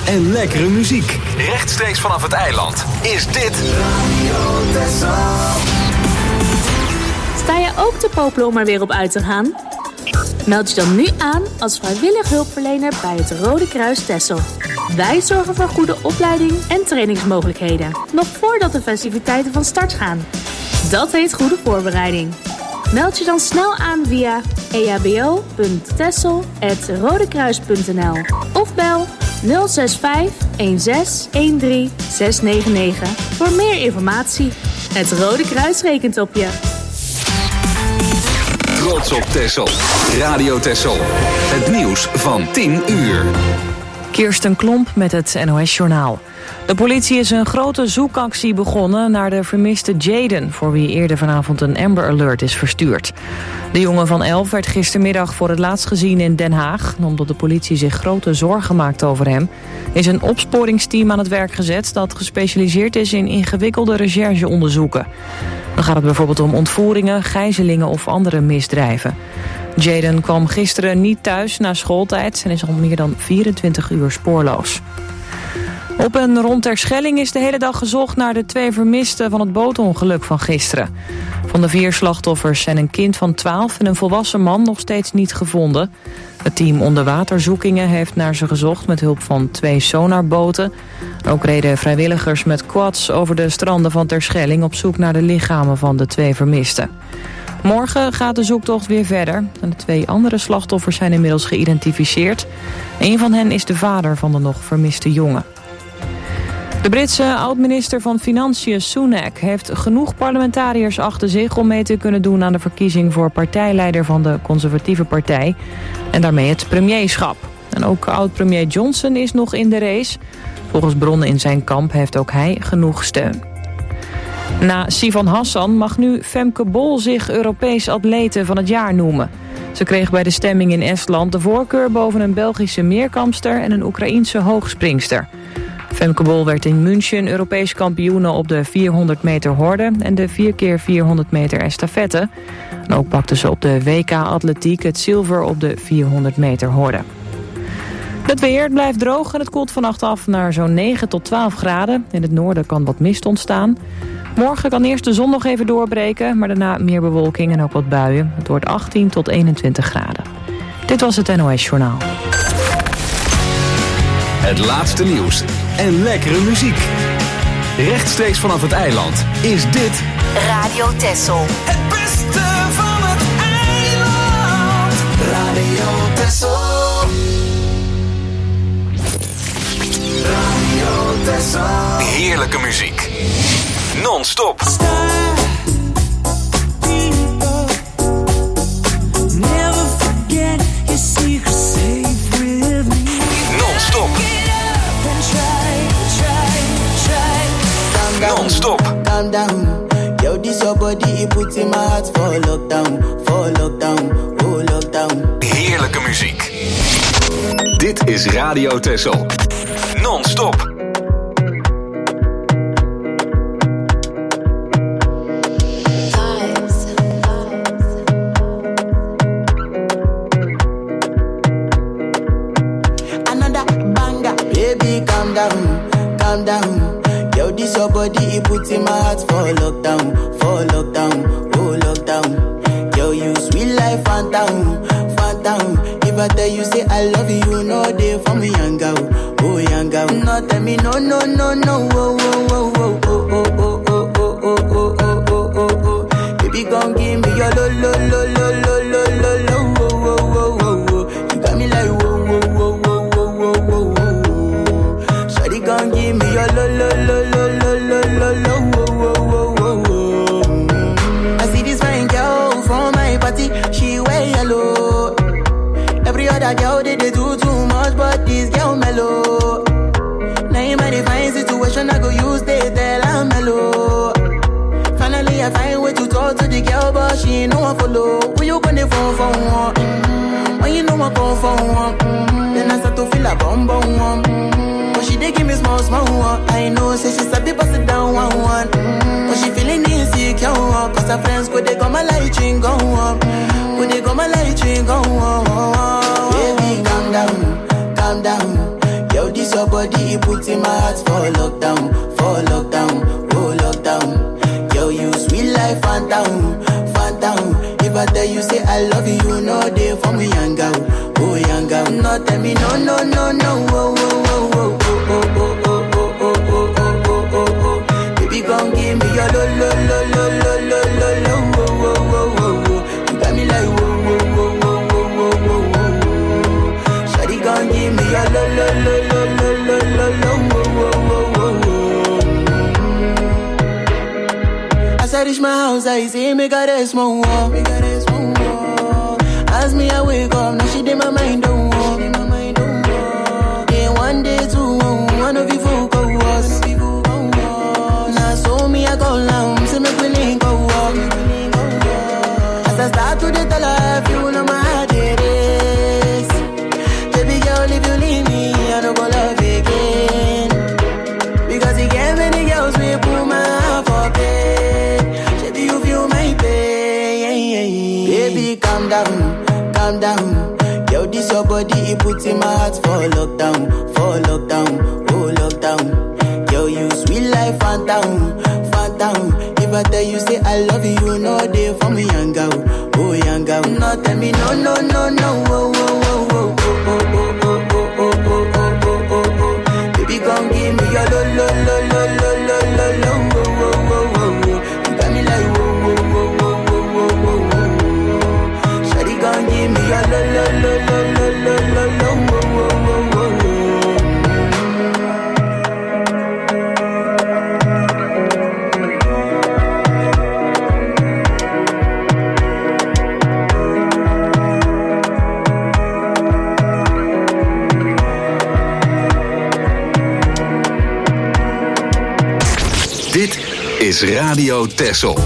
en lekkere muziek. Rechtstreeks vanaf het eiland is dit Radio Texel. Sta je ook te popelen om er weer op uit te gaan? Meld je dan nu aan als vrijwillig hulpverlener bij het Rode Kruis Texel. Wij zorgen voor goede opleiding en trainingsmogelijkheden, nog voordat de festiviteiten van start gaan. Dat heet goede voorbereiding. Meld je dan snel aan via ehbo.texel@rodekruis.nl of bel 065 16 13 699 voor meer informatie. Het Rode Kruis rekent op je. Trots op Texel. Radio Texel. Het nieuws van 10 uur. Kirsten Klomp met het NOS-journaal. De politie is een grote zoekactie begonnen naar de vermiste Jaden, voor wie eerder vanavond een Amber Alert is verstuurd. De jongen van 11 werd gistermiddag voor het laatst gezien in Den Haag. Omdat de politie zich grote zorgen maakt over hem, is een opsporingsteam aan het werk gezet dat gespecialiseerd is in ingewikkelde rechercheonderzoeken. Dan gaat het bijvoorbeeld om ontvoeringen, gijzelingen of andere misdrijven. Jaden kwam gisteren niet thuis na schooltijd en is al meer dan 24 uur spoorloos. Op en rond Terschelling is de hele dag gezocht naar de 2 vermisten van het bootongeluk van gisteren. Van de 4 slachtoffers zijn een kind van 12 en een volwassen man nog steeds niet gevonden. Het team onderwaterzoekingen heeft naar ze gezocht met hulp van 2 sonarboten. Ook reden vrijwilligers met quads over de stranden van Terschelling op zoek naar de lichamen van de 2 vermisten. Morgen gaat de zoektocht weer verder. En de 2 andere slachtoffers zijn inmiddels geïdentificeerd. Een van hen is de vader van de nog vermiste jongen. De Britse oud-minister van Financiën Sunak heeft genoeg parlementariërs achter zich om mee te kunnen doen aan de verkiezing voor partijleider van de conservatieve partij en daarmee het premierschap. En ook oud-premier Johnson is nog in de race. Volgens bronnen in zijn kamp heeft ook hij genoeg steun. Na Sivan Hassan mag nu Femke Bol zich Europees atlete van het jaar noemen. Ze kreeg bij de stemming in Estland de voorkeur boven een Belgische meerkampster en een Oekraïense hoogspringster. Femke Bol werd in München Europees kampioene op de 400 meter horde en de 4x400 meter estafette. En ook pakte ze op de WK-atletiek het zilver op de 400 meter horde. Het weer blijft droog en het koelt vannacht af naar zo'n 9 tot 12 graden. In het noorden kan wat mist ontstaan. Morgen kan eerst de zon nog even doorbreken, maar daarna meer bewolking en ook wat buien. Het wordt 18 tot 21 graden. Dit was het NOS Journaal. Het laatste nieuws en lekkere muziek. Rechtstreeks vanaf het eiland is dit Radio Texel. Het beste van het eiland. Radio Texel. Radio Texel. Heerlijke muziek. Non-stop. Non-stop. Non-stop. Calm down. Yo, this your body, it puts in my heart for lockdown, oh lockdown. Heerlijke muziek. Dit is Radio Texel. Non-stop. Calm down. Yo, this your body, it puts in my heart for lockdown, oh lockdown. Yo, you sweet life, phantom. If I tell you say I love you, you know they for me, young girl, oh young girl. No, tell me no, oh, oh. Baby, come give me your lo. You got me like whoa. Gon' give me your lo. I see this fine girl from my party, she wear yellow. Every other girl they do too much, but this girl mellow. Now in my fine situation, I go use they tell I'm mellow. Finally I find way to talk to the girl, but she ain't no one follow. Who you gonna phone for one? When you know I come for one, then I start to feel a bum one. But she dey give me small one. I know, say she sabi pass it down one. But she feeling insecure, cause her friends go they go my light ring go on. Baby, calm down. Yo, this your body, body, it puts in my heart for lockdown, oh lockdown. Yo, you sweet life, phantom. If I tell you say I love you, you know they for me, young girl, oh young girl. No tell me no, oh, oh, oh, oh, oh, oh, oh, oh, oh, oh, oh, oh, oh. Baby, gon' give me your lo, lo, lo, lo, lo, lo, lo, lo, oh, oh, oh, oh. You got me like whoa, whoa, whoa, whoa, whoa, whoa, whoa. Shawty gon' give me your lo, lo, lo, lo, lo, lo, lo, lo, oh, oh, oh, oh. As I reach my house, I see me got a small wall. As me I wake up, now she did my mind don't walk. Then one day two, one of you folk go was. Now so me I go down, see me willing go walk. As I start to the life, you know my heart it is. Baby girl, if you leave me, I don't go love again. Because you get many girls, we put my heart for bed. Baby, you feel my pain. Baby, calm down. Yo, this your body, it puts in my heart for lockdown, oh lockdown. Yo, you sweet life, phantom. If I tell you say I love you, you know they for me, young girl, oh young girl. No tell me no, oh, oh, oh, oh, oh, oh, oh, oh, oh, oh, oh, oh, oh. Baby, gon' give me your lo, lo, lo, lo, lo, lo, lo, lo, oh, oh, oh, oh. You got me like whoa, whoa, whoa, whoa, whoa, whoa, whoa. Gon' give me a lo lo lo lo lo lo lo lo wo wo wo wo. Dit is Radio Texel.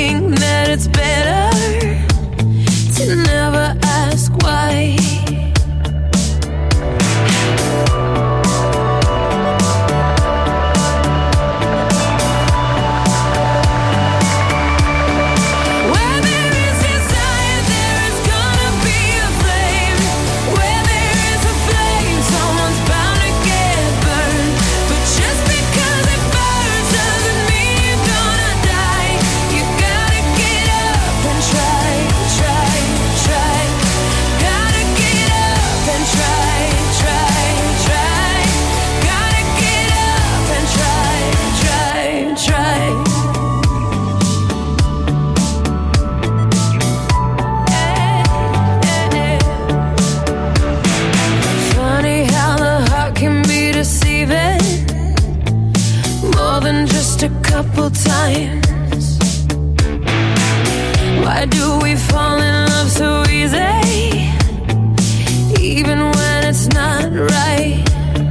think that it's better to never ask why. Times. Why do we fall in love so easy, even when it's not right?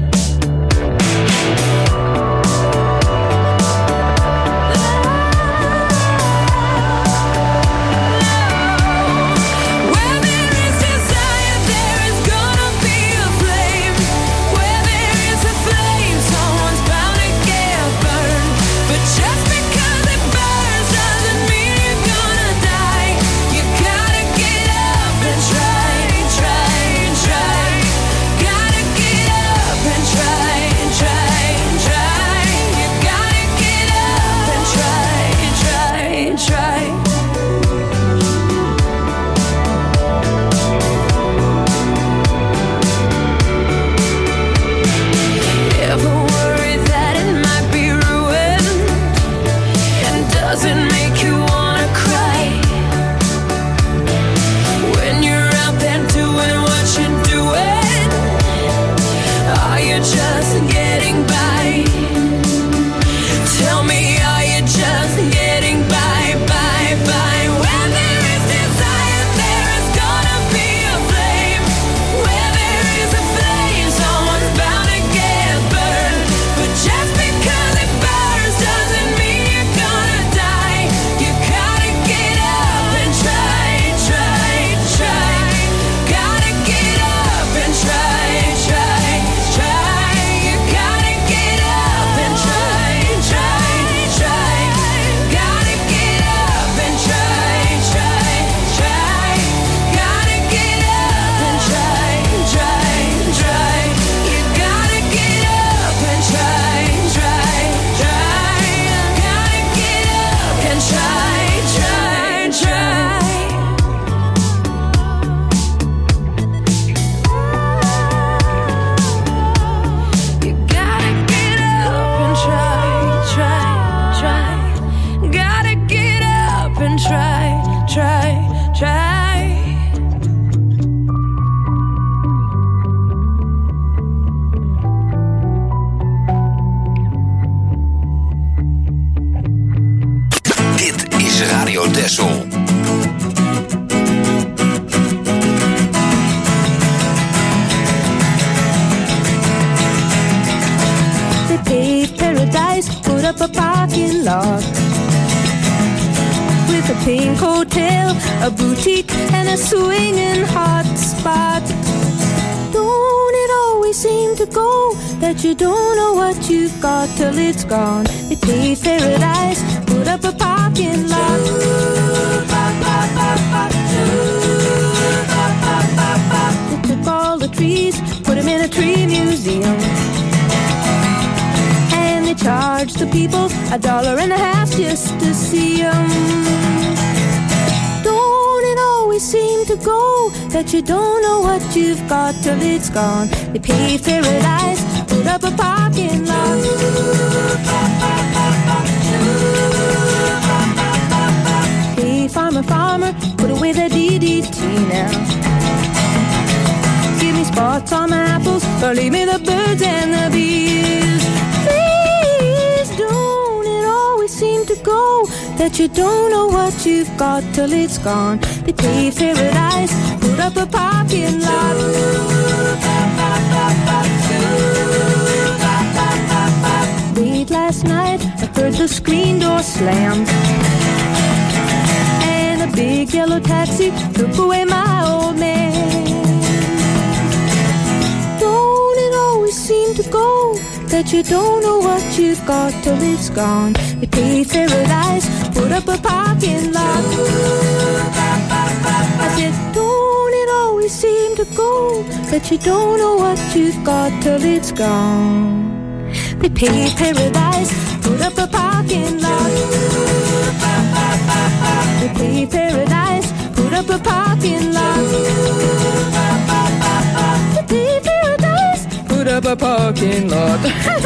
A boutique and a swinging hot spot. Don't it always seem to go that you don't know what you've got till it's gone? They paved paradise, put up a parking lot. They took all the trees, put them in a tree museum, and they charged the people $1.50 just to see them. Seem to go that you don't know what you've got till it's gone. They paved paradise, put up a parking lot. Hey, farmer, farmer, put away the DDT now. Give me spots on my apples, or leave me the birds and the bees. Please don't it always seem to go that you don't know what you've got till it's gone. They paved paradise, put up a parking lot. Late last night, I heard the screen door slam. white yellow taxi took away my old man. Don't it always seem to go that you don't know what you've got till it's gone? We paid paradise, put up a parking lot. I said, don't it always seem to go that you don't know what you've got till it's gone? We paid paradise, put up a parking lot. We paid paradise, put up a parking lot. We paid paradise, put up a parking lot.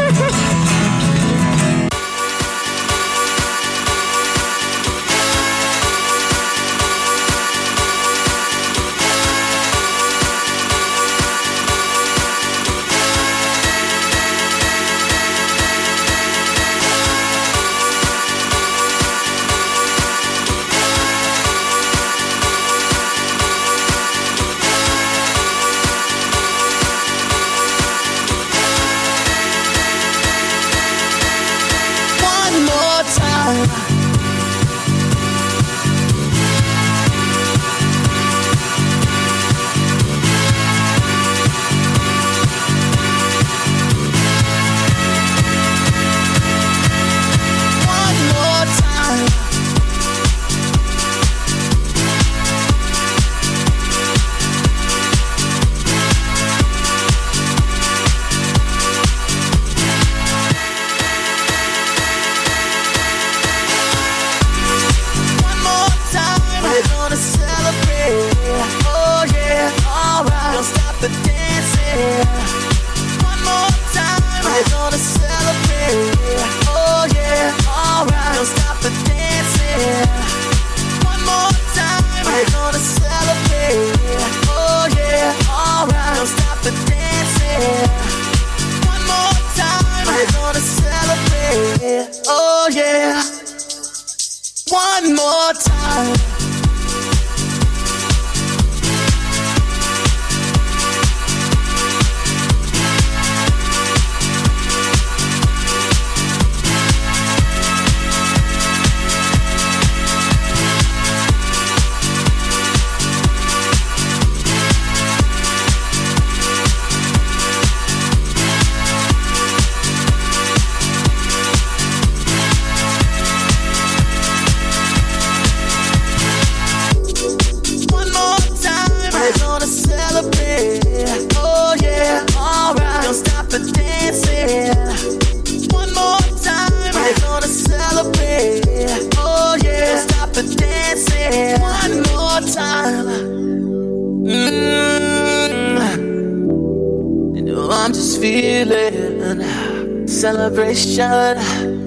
Celebration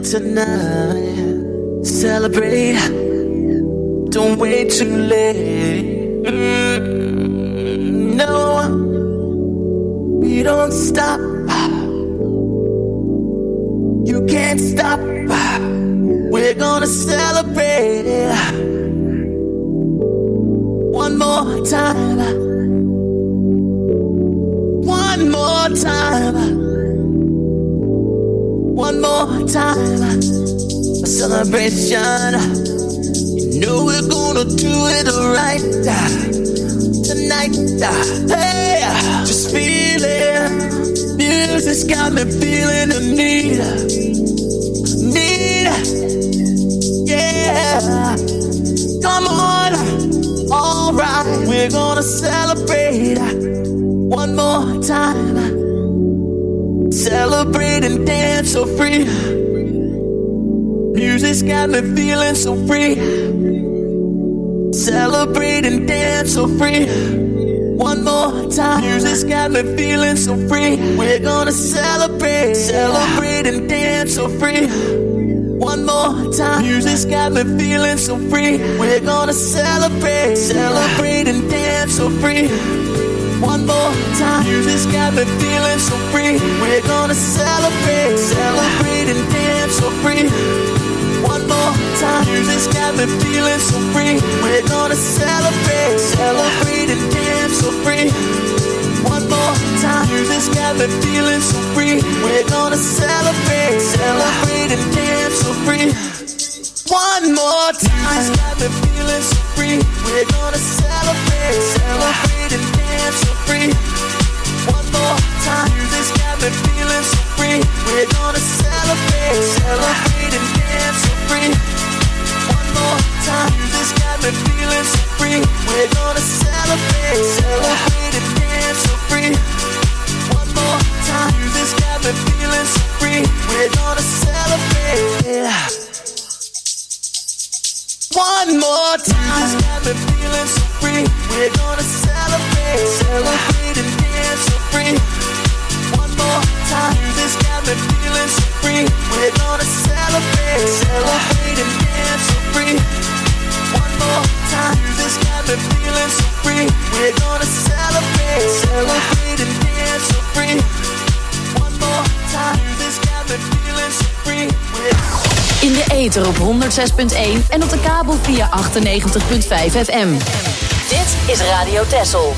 tonight. Celebrate. Don't wait too late. No, we don't stop. You can't stop. We're gonna celebrate. One more time. One more time. One more time, a celebration. You know we're gonna do it right tonight. Hey, just feel it. Music's got me feeling the need. Yeah, come on, alright. We're gonna celebrate one more time. Celebrate and dance so free. Music's got me feeling so free. Celebrate and dance so free. One more time. Music's got me feeling so free. We're gonna celebrate. Celebrate and dance so free. One more time. Music's got me feeling so free. We're gonna celebrate. Celebrate and dance so free. One more time. Music's got me feeling so free. We're gonna celebrate. Celebrate and dance so free. One more time. Music's got me feeling so free. We're gonna celebrate. Celebrate and dance so free. One more time. Music's got me feeling so free. We're gonna celebrate. Celebrate and dance so free. One more time. This got me feeling so free. We're gonna celebrate, celebrate and dance so free. One more time. This got me feeling so free. We're gonna celebrate, celebrate and dance so free. One more time. This got me feeling so free. We're gonna celebrate, celebrate and dance so free. One more time. This got me feeling so free. We're gonna celebrate. One more time. This got me feeling so free. We're gonna celebrate, celebrate and dance so free. One more time. This got me feeling so free. We're gonna celebrate, celebrate and dance so free. One more time. This got me feeling so free. We're gonna celebrate, celebrate and dance so free. One more time. This got me feeling so free. In de ether op 106.1 en op de kabel via 98.5 FM. Dit is Radio Texel.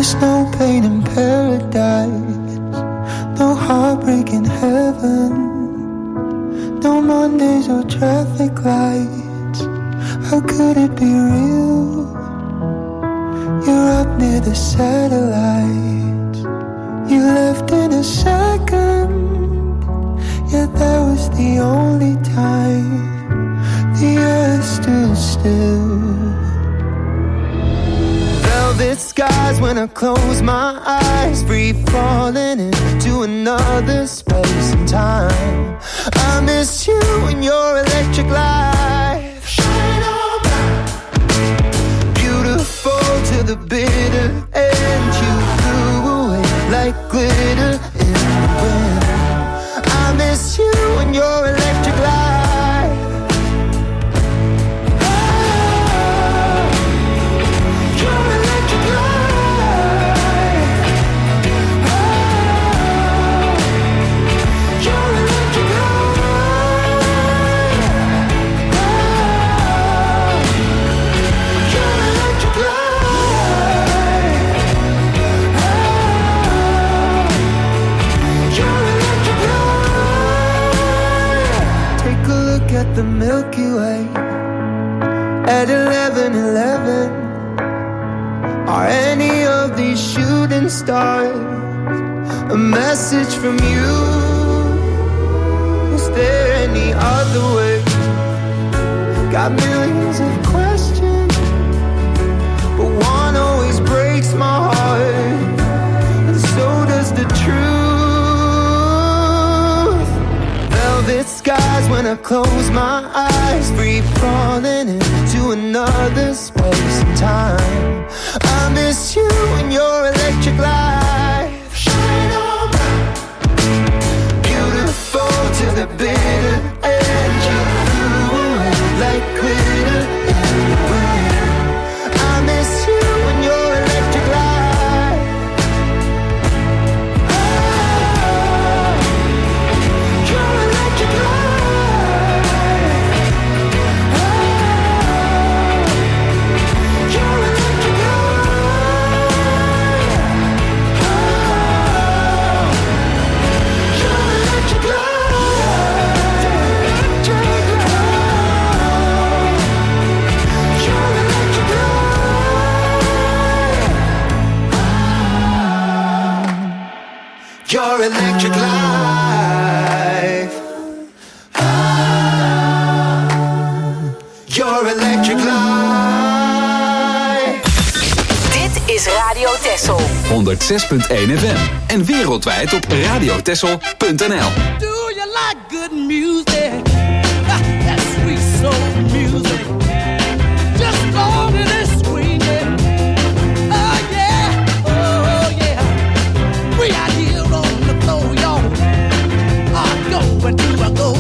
There's no pain in paradise, no heartbreak in heaven, no Mondays or traffic lights. How could it be real? You're up near the satellites. You left in a second, yet that was the only time the earth stood still. Velvet skies when I close my eyes, free falling into another space and time. I miss you and your electric light. Shine on bright. Beautiful to the bitter end. You flew away like glitter in the wind. I miss you and your electric light. At the Milky Way at 11:11. Are any of these shooting stars a message from you? Is there any other way? Got millions of questions, but one always breaks my heart, and so does the truth. Velvet skies when I close my eyes, free falling into another space and time. I miss you and your electric light. Shine on bright. Beautiful to the bitter end. You flew away like glitter in the wind. I miss you and your electric light. Your electric light. Your electric life. Your electric life. Dit is Radio Texel. 106.1 FM. En wereldwijd op radiotexel.nl. Do you like good music? That sweet soul music. Just long as it's swinging. Oh yeah, oh yeah. We out here on the floor, y'all. I go and do I go.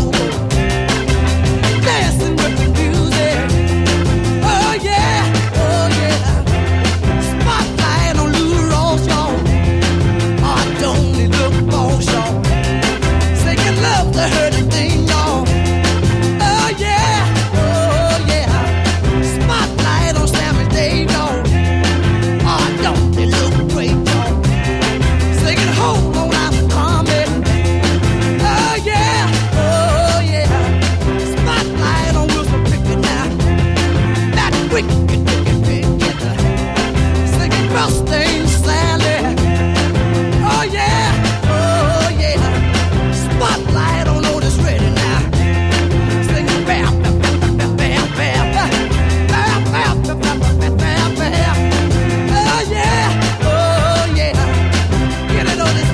Dancing with the music. Oh yeah, oh yeah. Spotlight on Lou Ross, y'all. I don't need look for y'all. Singing love to her the thing, y'all. Oh yeah, oh yeah. Spotlight on Sammy Davis, y'all. I don't need look great, y'all. Singing home on I'm coming. Oh yeah, oh yeah. Spotlight on Wilson Pickett now. That wicked Pickett. Singing Rustin Sally. Oh yeah, oh yeah. Spotlight on Otis Redding now. Singing bam, bam, bam, bam, bam, bam, bam, bam, bam, bam, bam, bam. Oh yeah, oh yeah. Get it on this.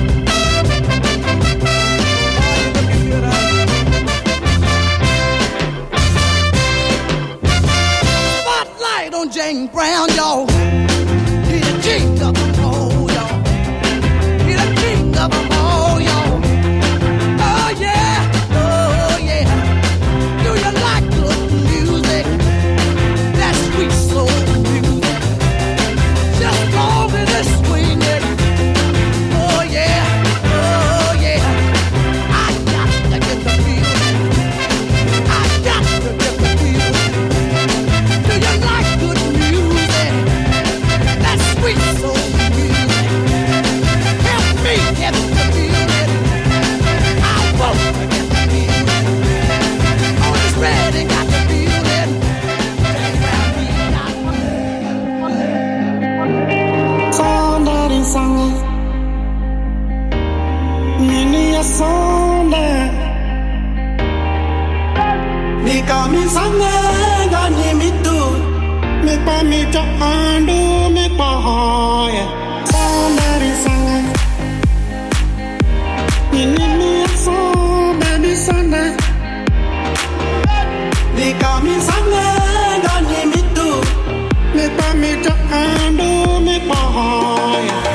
Spotlight on Jane Brown, y'all. He the king of them all, y'all. He the king of them all, y'all. Oh yeah, oh yeah. Do you like good music? That sweet soul music. Just long as it's swinging. Oh yeah, oh yeah. I got to get the feeling. I got to get the feeling. Do you like good music? your hand to make my heart, yeah. Somebody sang it. You need me a song, baby, Sunday. They call me Sunday, don't need me too. Make your hand to make my heart, yeah.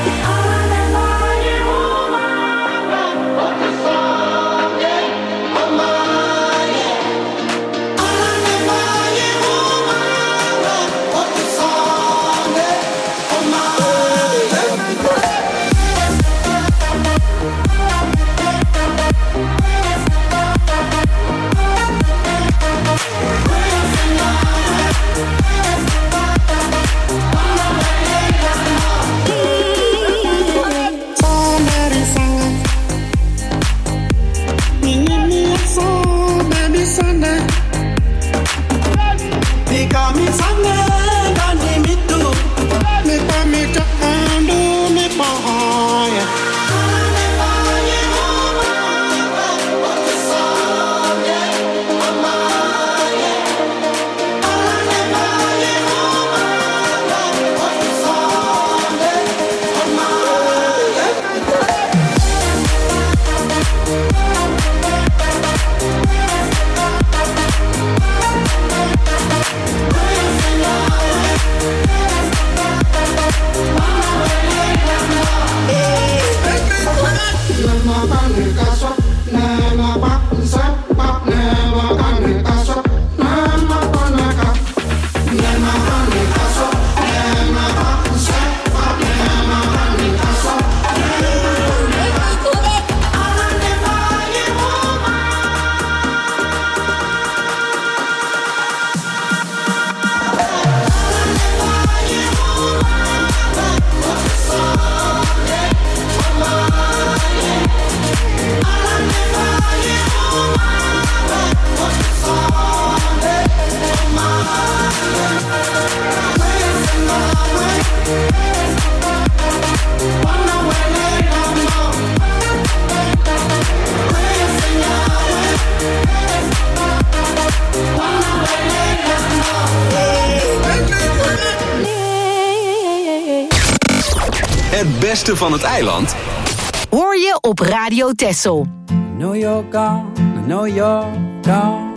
Het beste van het eiland hoor je op Radio Texel. I know you're gone, I know you're gone,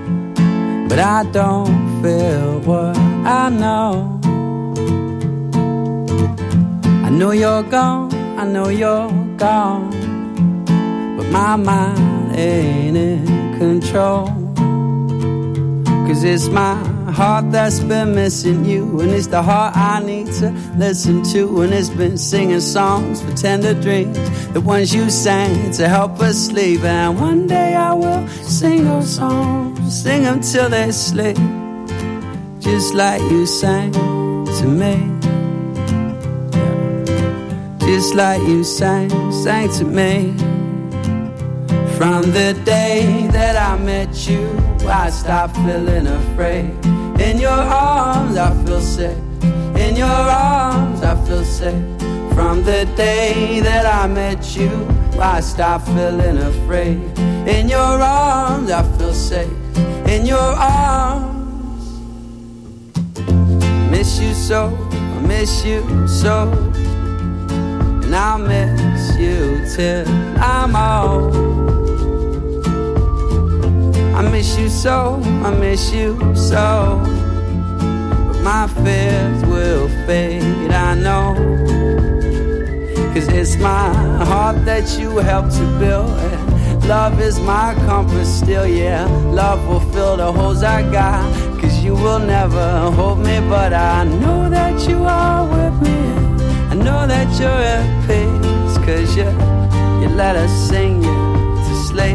but I don't feel what I know. I know you're gone, I know you're gone, but my mind ain't in control. 'Cause it's my heart that's been missing you, and it's the heart I need to listen to, and it's been singing songs for tender dreams, the ones you sang to help us sleep. And one day I will sing those songs, sing them till they sleep, just like you sang to me, just like you sang to me. From the day that I met you, I stopped feeling afraid. In your arms I feel safe, in your arms I feel safe. From the day that I met you, I stopped feeling afraid. In your arms I feel safe, in your arms. Miss you so, I miss you so, and I'll miss you till I'm old. I miss you so, I miss you so, but my fears will fade, I know. 'Cause it's my heart that you helped to build, and love is my compass still, yeah. Love will fill the holes I got, 'cause you will never hold me, but I know that you are with me. I know that you're at peace, 'cause you let us sing you to sleep.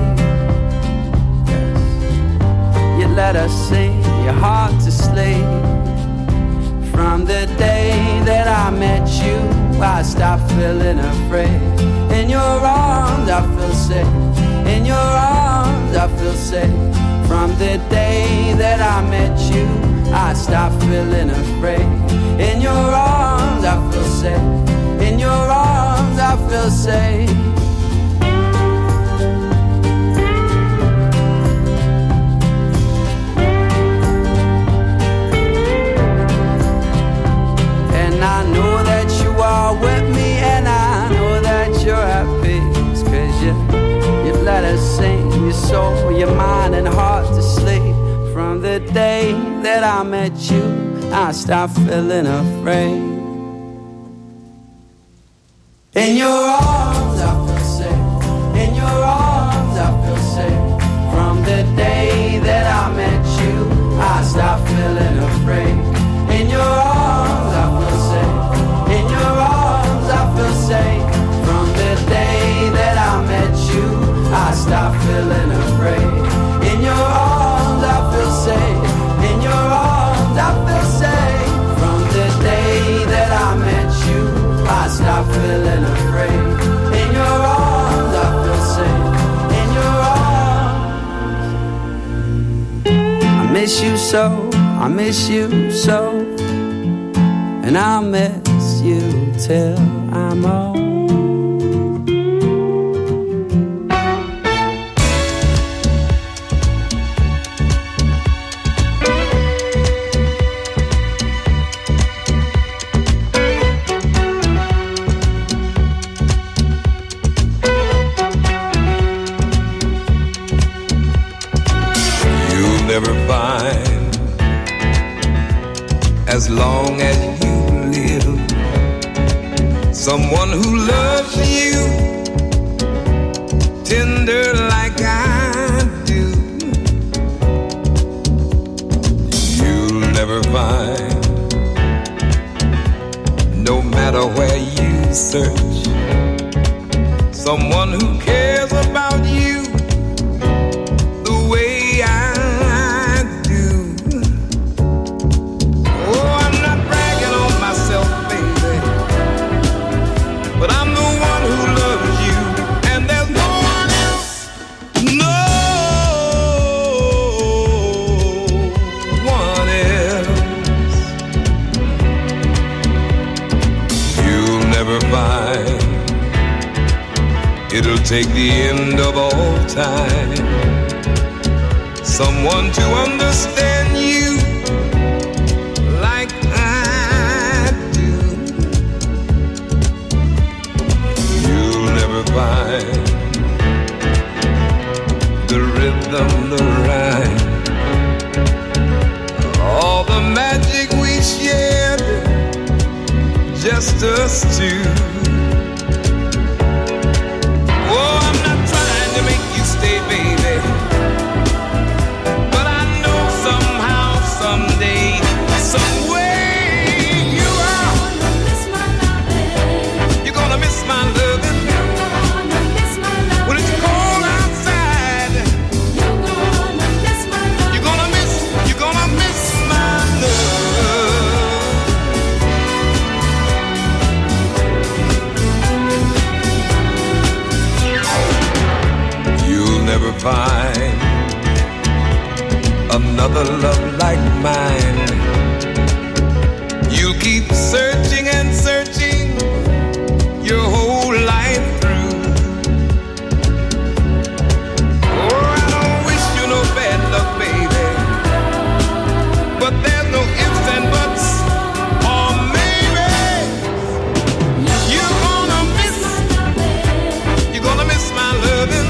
Let us sing your heart to sleep. From the day that I met you, I stopped feeling afraid. In your arms I feel safe, in your arms I feel safe. From the day that I met you, I stopped feeling afraid. In your arms I feel safe, in your arms I feel safe. your soul, your mind and heart to sleep. From the day that I met you, I stopped feeling afraid. In your arms I feel safe. In your arms I feel safe. From the day that I met you, I stopped feeling afraid. In your arms I feel safe. In your arms I feel safe. From the day that I met you, I stopped feeling afraid. In your arms I feel safe. In your arms I feel safe. From the day that I met you, I stopped feeling afraid. In your arms I feel safe. In your arms. I miss you so, I miss you so, and I'll miss you till I'm old. Never find, as long as you live, someone who loves you tender like I do. You'll never find, no matter where you search, someone who cares about you the way I do. Oh, I'm not bragging on myself, baby, but I'm the one who loves you, and there's no one else, no one else. You'll never find, it'll take the end of all time, someone to understand you like I do. You'll never find the rhythm, the rhyme, all the magic we shared, just us two. Oh, I'm not trying to make you stay, baby, but I know somehow, someday, some way you are. You're gonna miss my loving. When it's cold outside, you're gonna miss my love. You'll never find another love like mine. You'll keep searching and searching your whole life through. Oh, I don't wish you no bad luck, baby, but there's no ifs and buts, or maybe you're gonna miss my loving.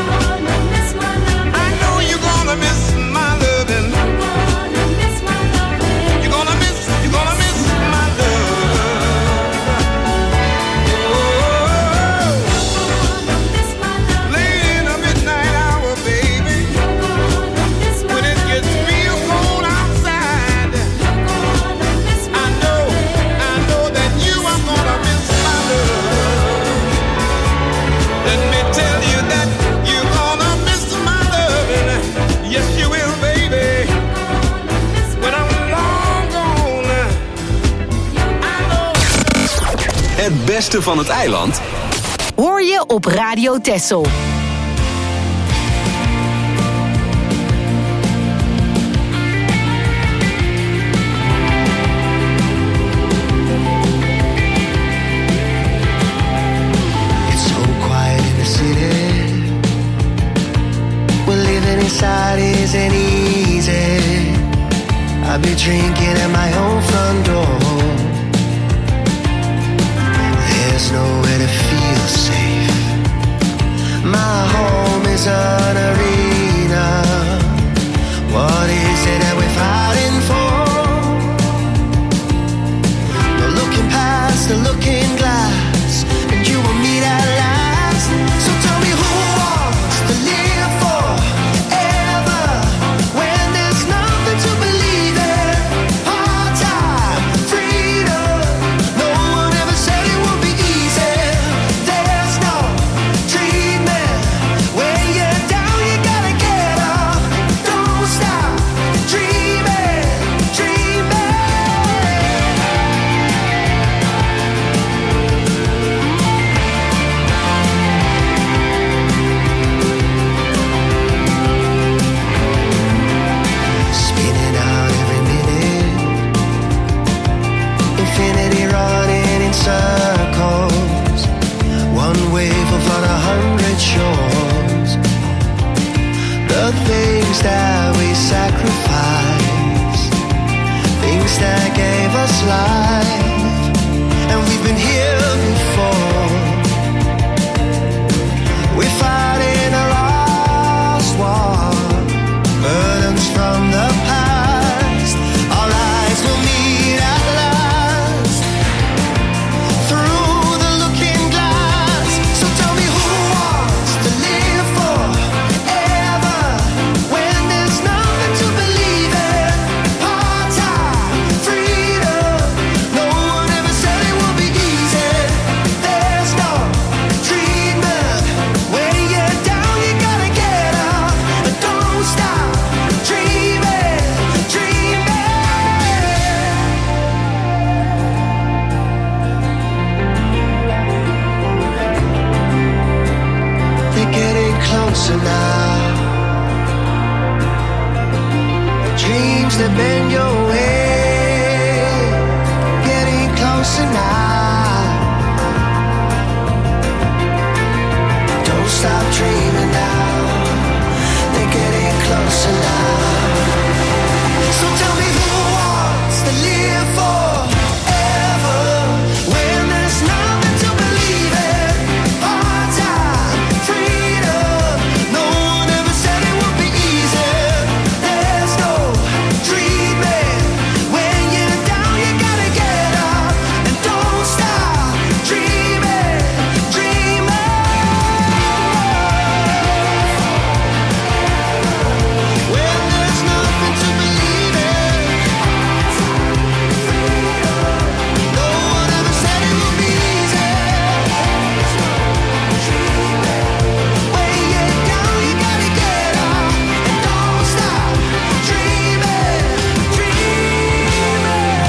I know you're gonna miss my loving. You're gonna miss my love. Oh, late in the midnight hour, baby, when it gets real cold outside, I know that you are gonna miss my love. Let me tell you that you're gonna miss my loving. Yes, you will, baby. When I'm long gone, I know. Het beste van het eiland Hoor je op Radio Texel. It's so quiet in the city. Well, living inside isn't easy. I'll be drinking at my own front door. There's nowhere to feel safe. My home is an arena. What is it that we're fighting for? No looking past the looking glass, and you and me that last. So tell me who wants to live forever when there's nothing to believe in. Part-time freedom. No one ever said it would be easy. There's no treatment. When you're down, you gotta get up. Don't stop dreaming, dreaming. Spinning out every minute, infinity running in circles. One wave of on 100 shores. The things that we sacrificed, things that gave us life, and we've been here before. We're fighting a lost war, burdens from the past. Our eyes will meet at last through the looking glass. So tell me who wants to live forever when there's nothing to believe in. Part-time freedom. No one ever said it would be easy. There's no treatment. When you're down, you gotta get up. But don't stop dreaming, dreaming. They're getting closer now. Dreams that bend your way, getting closer now. Don't stop dreaming now. They're getting closer now. So tell me who wants to live forever when there's nothing to believe in. Part-time freedom. No one ever said it would be easy. There's no treatment. When you're down, you gotta get up. And don't stop dreaming, dreaming. When there's nothing to believe in. No one ever said it would be easy. When you're down, you gotta get up. And don't stop dreaming, dreaming.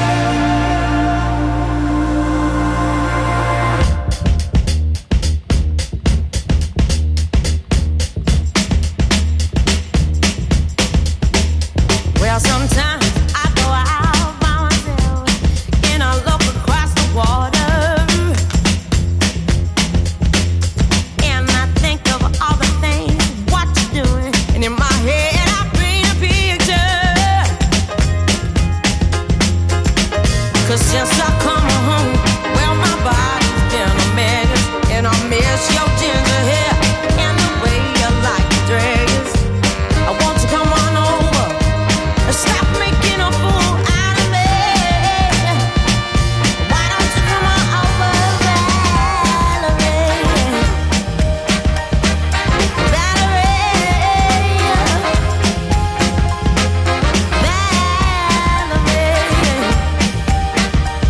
Well, sometimes I go out by myself and I look across the water, and I think of all the things what you're doing, and in my head I paint a picture. 'Cause since I come home, well, my body's been a mess, and I miss your ginger hair and the way you like your dress. I want you to come on over. Stop making a fool out of me. Why don't you come on over, Valerie? Valerie.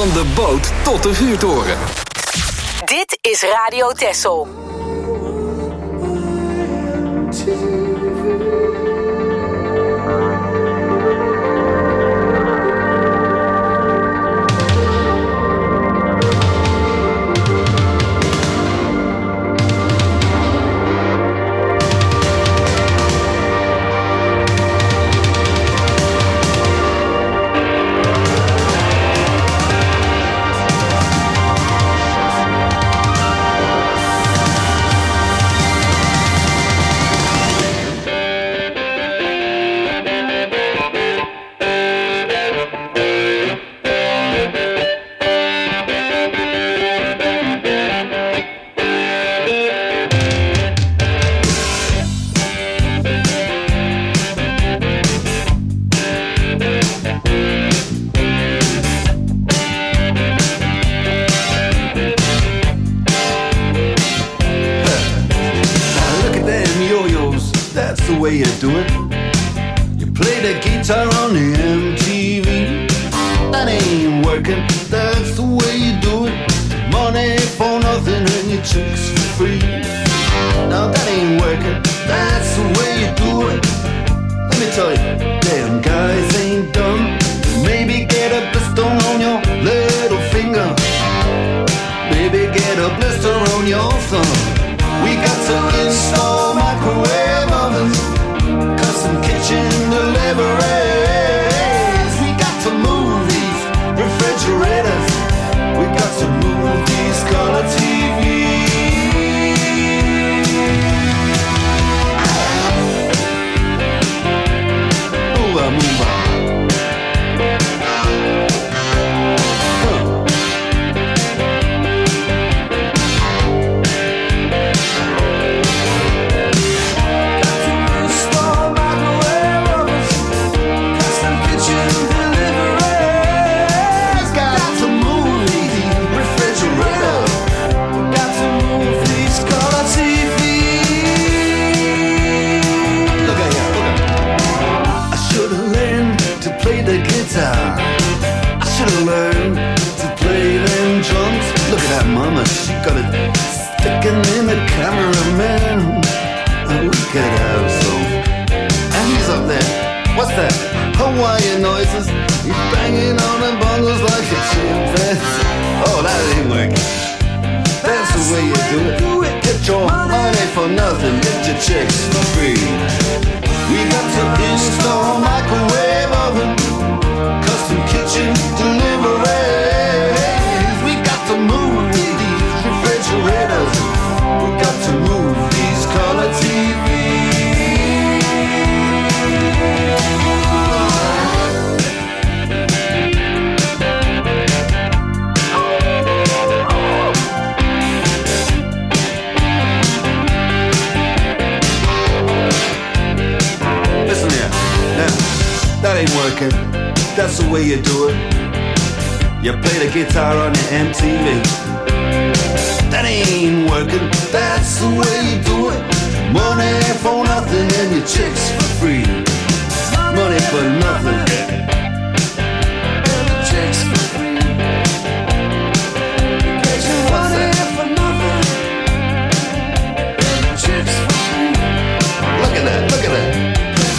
Van de boot tot de vuurtoren. Dit is Radio Texel. That's the way you do it. You play the guitar on your MTV. That ain't working. That's the way you do it. Money for nothing and your chicks for free. Money for nothing and your chicks for free. Money for nothing and your chicks for free. Look at that, look at that.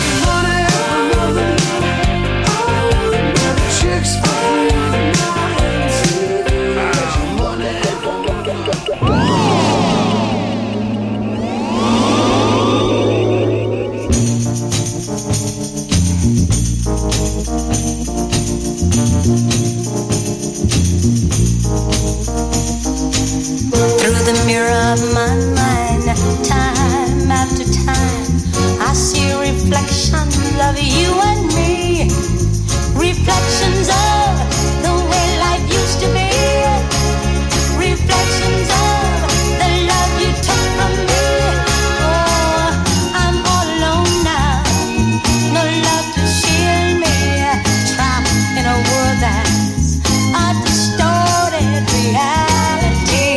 Through the mirror of my mind, time after time, I see reflections of you and me. Reflections of the way life used to be. Reflections of the love you took from me. Oh, I'm all alone now, no love to shield me. Trapped in a world that's a distorted reality.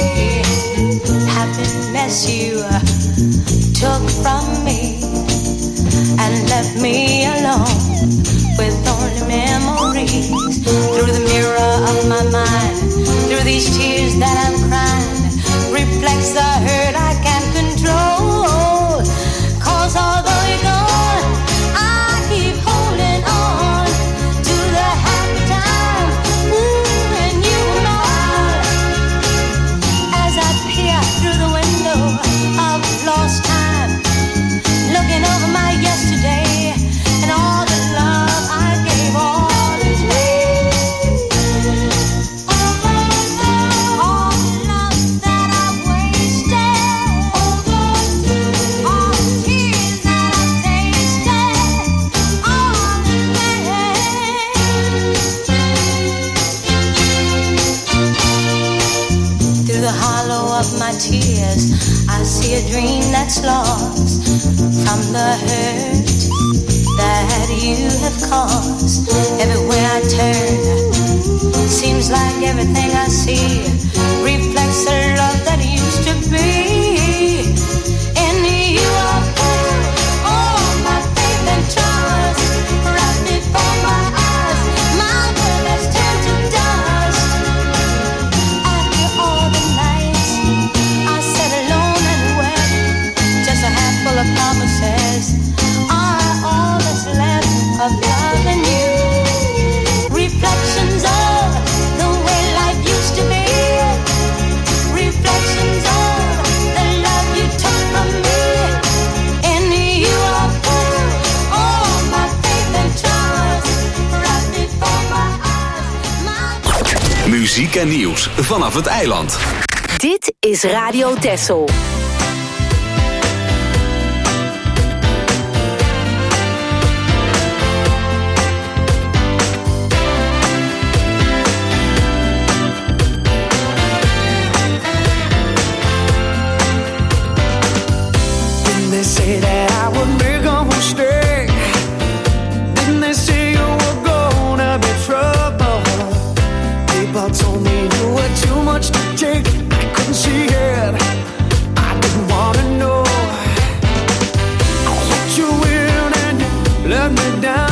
Happiness you took from me and left me alone with only memories. Through the mirror of my that's lost from the hurt that you have caused. Everywhere I turn, seems like everything I see reflects the love that used to be. In you I put all my faith and trust. Right before my eyes, my world has turned to dust. After all the nights I sat alone and wept, just a handful of promises are all that's left of loving you. Reflections of the way life used to be. Reflections of the love you took from me. In you I put all my faith and trust. Right before my eyes, my... Muziek en nieuws vanaf het eiland. Dit is Radio Texel. They say that I would make a mistake. Didn't they say you were gonna be trouble? People told me you were too much to take. I couldn't see it, I didn't wanna know. I let you in and you let me down.